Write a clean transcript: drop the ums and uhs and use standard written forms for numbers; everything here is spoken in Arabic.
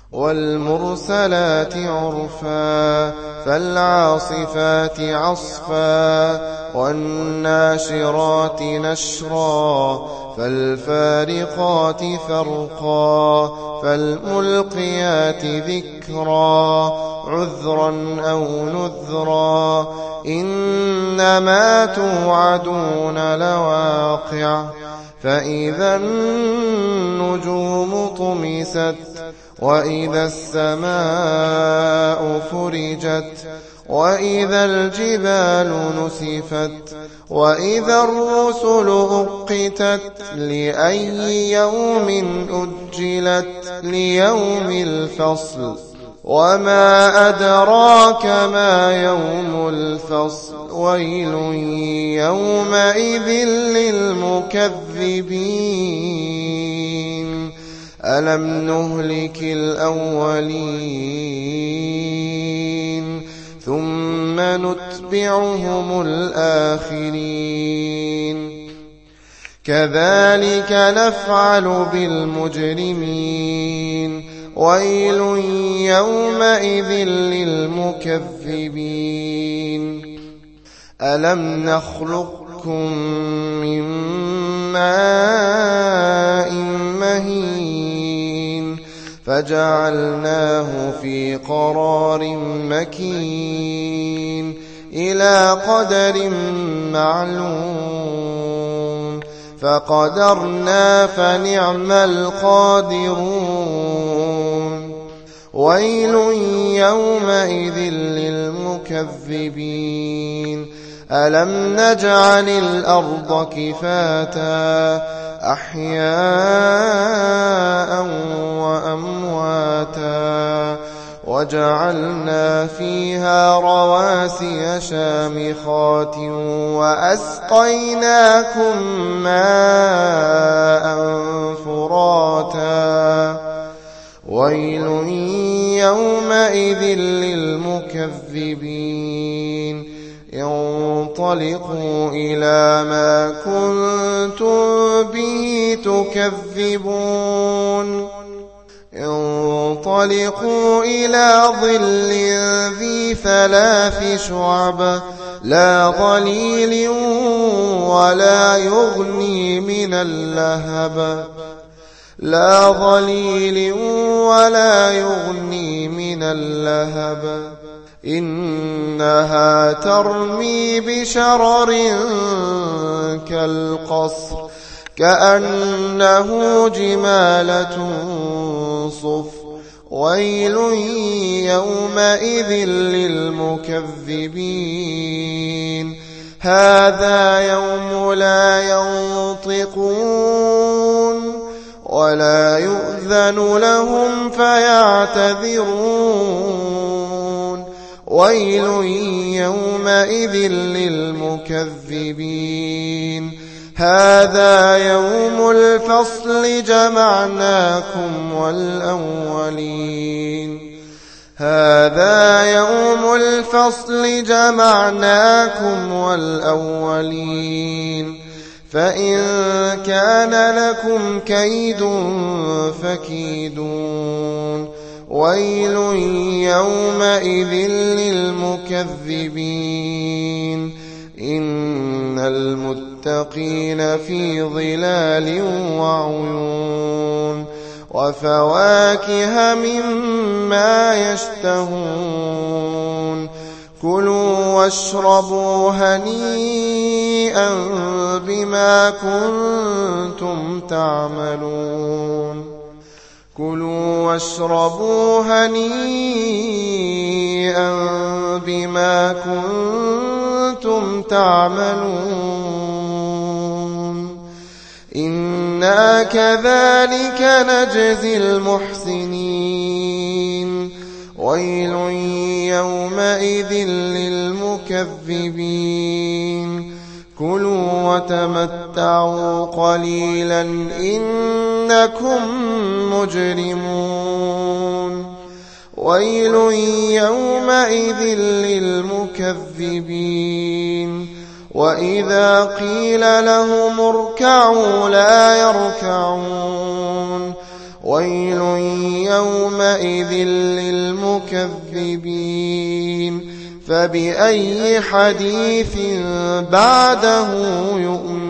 والمرسلات عرفا فالعاصفات عصفا والناشرات نشرا فالفارقات فرقا فالملقيات ذكرا عذرا أو نذرا إنما توعدون لواقع فإذا النجوم طمست وإذا السماء فرجت وإذا الجبال نسفت وإذا الرسل أقتت لأي يوم أجلت ليوم الفصل وما أدراك ما يوم الفصل ويل يومئذ للمكذبين ألم نهلك الأولين ثم نتبعهم الآخرين كذلك نفعل بالمجرمين ويل يومئذ للمكذبين ألم نخلقكم من ماء مهين فجعلناه في قرار مكين إلى قدر معلوم فقدرنا فنعم القادرون ويل يومئذ للمكذبين ألم نجعل الأرض كفاتا أحياء وأمواتا وجعلنا فيها رواسي شامخات وأسقيناكم ماء فراتا ويل يومئذ للمكذبين انطلقوا إلى ما كنتم به تكذبون انطلقوا إلى ظل ذي 3 شعب لا ظليل ولا يغني من اللهب لا ظليل ولا يغني من اللهب إنها ترمي بشرر كالقصر كأنه جمالة صفر ويل يومئذ للمكذبين هذا يوم لا ينطقون ولا يؤذن لهم فيعتذرون ويل يومئذ للمكذبين هذا يوم الفصل جمعناكم والأولين هذا يوم الفصل جمعناكم والأولين فإن كان لكم كيد فكيدون ويل يومئذ للمكذبين إن المتقين في ظلال وعيون وفواكه مما يشتهون كلوا واشربوا هنيئا بما كنتم تعملون كلوا واشربوا هنيئا بما كنتم تعملون إنا كذلك نجزي المحسنين ويل يومئذ للمكذبين كلوا وتمتعوا قليلا إنكم مجرمون ويل يومئذ للمكذبين وإذا قيل لهم اركعوا لا يركعون ويل يومئذ للمكذبين فبأي حديث بعده يؤمنون